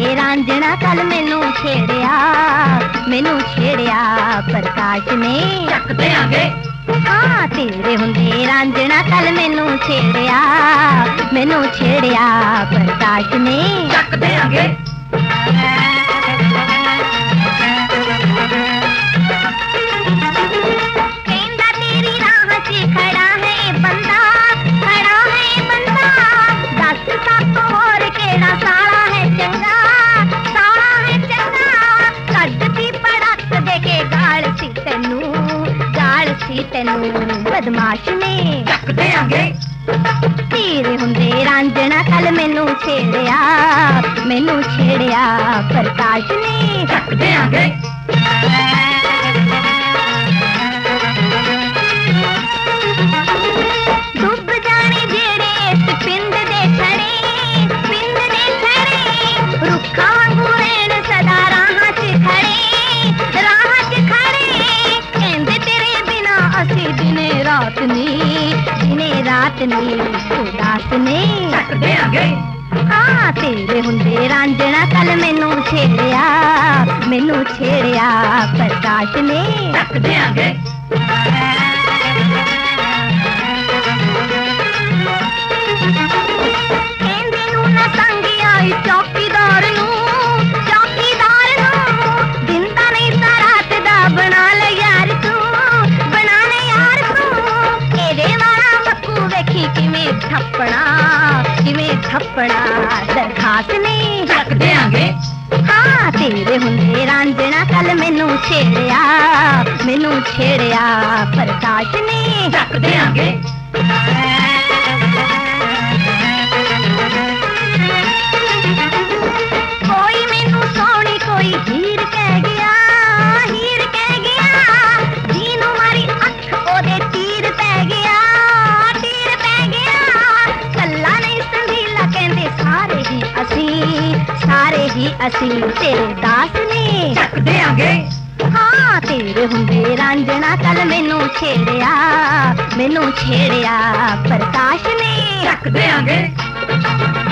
ਹੁੰਦੇ ਰਾਂਝਣਾ ਕੱਲ ਮੈਨੂੰ ਛੇੜਿਆ ਪ੍ਰਕਾਸ਼ ਨੇ। ਚੱਕ ਦਿਆਂਗੇ। हाँ तेरे हुंदे रांझना कल मैनू छेड़िया प्रकाश ने। ਚੱਕ ਦਿਆਂਗੇ। कहंदा तेरी राह च खड़ा है बंदा दस सब होर केड़ा साला है चंगा कड्डदी पड़क दे के गाल सी तैनू बदमाश ने। ਚੱਕ ਦਿਆਂਗੇ। तेरे हुंदे रांझना कल मैनू छेड़िया प्रकाश ने। ਚੱਕ ਦਿਆਂਗੇ। डुब जाने जेड़े इस पिंड दे छड़े रुखा वांगू रहन सदा राह च खड़े कहंदे तेरे बिना असी दिने रात नी उदास ने। ਚੱਕ ਦਿਆਂਗੇ। हाँ तेरे हुंदे रांझना कल मैनू छेड़िया प्रकाश ने। ਚੱਕ ਦਿਆਂਗੇ। कहंदे नू ना संग आई चौकीदार नू दिंदा नहीं ता रात दा बना ले यार तू एदे वाला मक्कू वेखी किवें थप्पड़ा दरखास्त ने। ਚੱਕ ਦਿਆਂगे। हाँ तेरे हुंदे रांझना कल मैनू छेड़िया प्रकाश ने। ਚੱਕ ਦਿਆਂਗੇ। कोई मैनू सोहनी कोई हीर कह गया जीनू मारी अख ओदे तीर पै गया कल्ला नहीं संधीला कहंदे सारे ही असी तेरे दास ने। ਚੱਕ ਦਿਆਂਗੇ। हाँ तेरे हुंदे रांझना कल मैनू छेड़िया प्रकाश ने। ਚੱਕ ਦਿਆਂਗੇ।